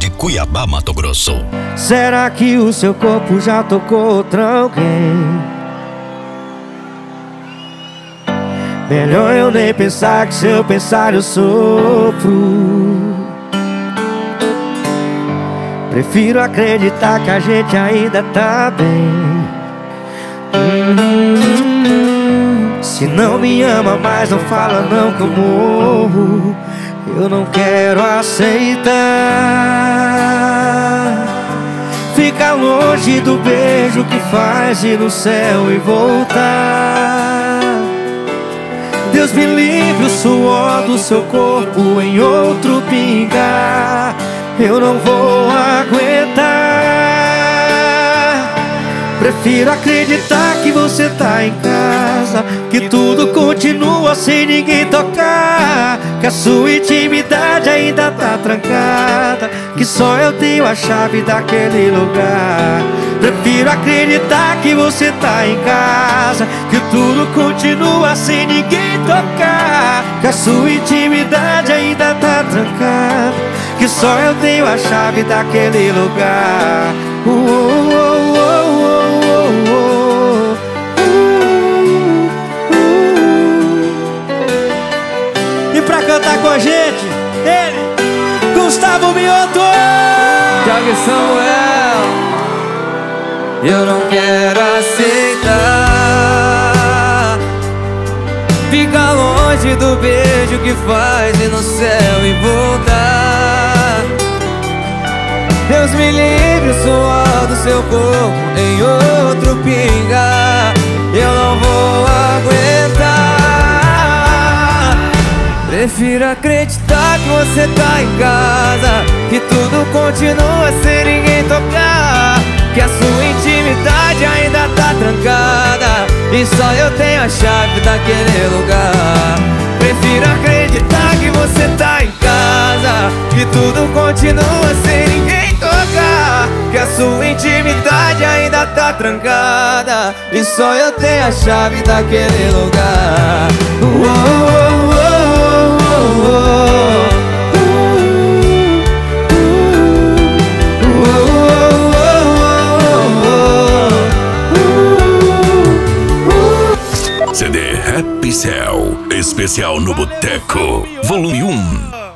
de Cuiabá, Mato Grosso. Será que o seu corpo já tocou outra alguém? Melhor eu nem pensar, que se eu pensar eu sofro. Prefiro acreditar que a gente ainda tá bem. Se não me ama mais, não fala não que eu morro. Eu não quero aceitar. Ficar longe do beijo que faz ir no céu e voltar. Deus me livre o suor do seu corpo em outro pingar. Eu não vou aguentar. Prefiro acreditar que você tá em casa, que tudo continua sem ninguém tocar, que a sua intimidade ainda tá trancada, que só eu tenho a chave daquele lugar. Prefiro acreditar que você tá em casa, que tudo continua sem ninguém tocar, que a sua intimidade ainda tá trancada, que só eu tenho a chave daquele lugar. E pra cantar com a gente, ele, Gustavo Mioto. Thiago Samuel, eu não quero aceitar. Fica longe do beijo que faz ir no céu e voltar. Deus me livre o suor do seu corpo em outro pingar. Eu não vou aguentar. Prefiro acreditar que você tá em casa, que tudo continua sem ninguém tocar, que a sua intimidade ainda tá trancada e só eu tenho a chave daquele lugar. Prefiro acreditar que você tá em casa, que tudo continua sem ninguém tocar, que a sua intimidade ainda tá trancada e só eu tenho a chave daquele lugar. CD Happy Cell, especial no Boteco, volume 1.